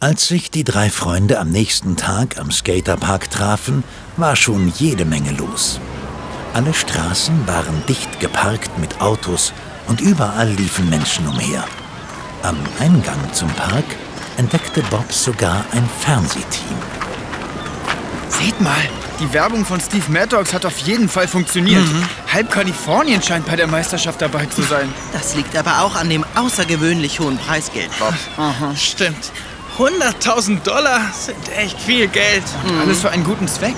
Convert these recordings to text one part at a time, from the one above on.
Als sich die 3 Freunde am nächsten Tag am Skaterpark trafen, war schon jede Menge los. Alle Straßen waren dicht geparkt mit Autos und überall liefen Menschen umher. Am Eingang zum Park entdeckte Bob sogar ein Fernsehteam. Seht mal, die Werbung von Steve Maddox hat auf jeden Fall funktioniert. Halb Kalifornien scheint bei der Meisterschaft dabei zu sein. Das liegt aber auch an dem außergewöhnlich hohen Preisgeld, Bob. Stimmt. $100.000 sind echt viel Geld. Und alles für einen guten Zweck.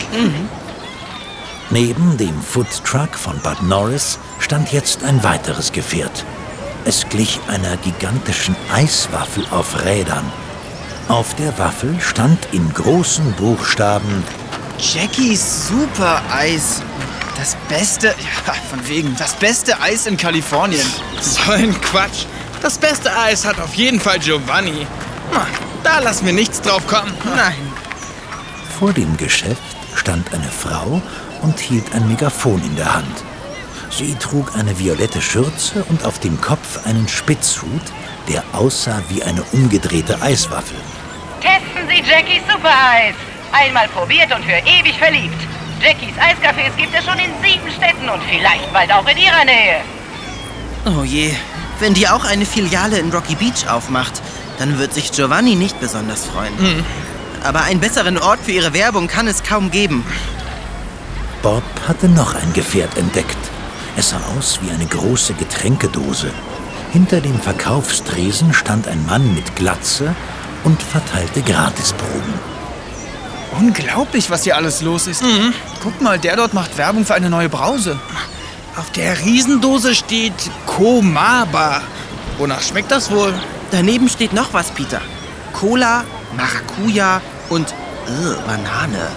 Neben dem Foodtruck von Bud Norris stand jetzt ein weiteres Gefährt. Es glich einer gigantischen Eiswaffel auf Rädern. Auf der Waffel stand in großen Buchstaben: Jackies Super Eis. Das beste, das beste Eis in Kalifornien. So ein Quatsch. Das beste Eis hat auf jeden Fall Giovanni. Da lassen wir nichts drauf kommen. Nein. Vor dem Geschäft stand eine Frau und hielt ein Megafon in der Hand. Sie trug eine violette Schürze und auf dem Kopf einen Spitzhut, der aussah wie eine umgedrehte Eiswaffel. Testen Sie Jackies Super Eis. Einmal probiert und für ewig verliebt. Jackies Eiscafés gibt es schon in 7 Städten und vielleicht bald auch in Ihrer Nähe. Oh je, wenn die auch eine Filiale in Rocky Beach aufmacht, dann wird sich Giovanni nicht besonders freuen. Aber einen besseren Ort für ihre Werbung kann es kaum geben. Bob hatte noch ein Gefährt entdeckt. Es sah aus wie eine große Getränkedose. Hinter dem Verkaufstresen stand ein Mann mit Glatze und verteilte Gratisproben. Unglaublich, was hier alles los ist. Guck mal, der dort macht Werbung für eine neue Brause. Auf der Riesendose steht Komaba. Wonach schmeckt das wohl? Daneben steht noch was, Peter. Cola, Maracuja und Banane.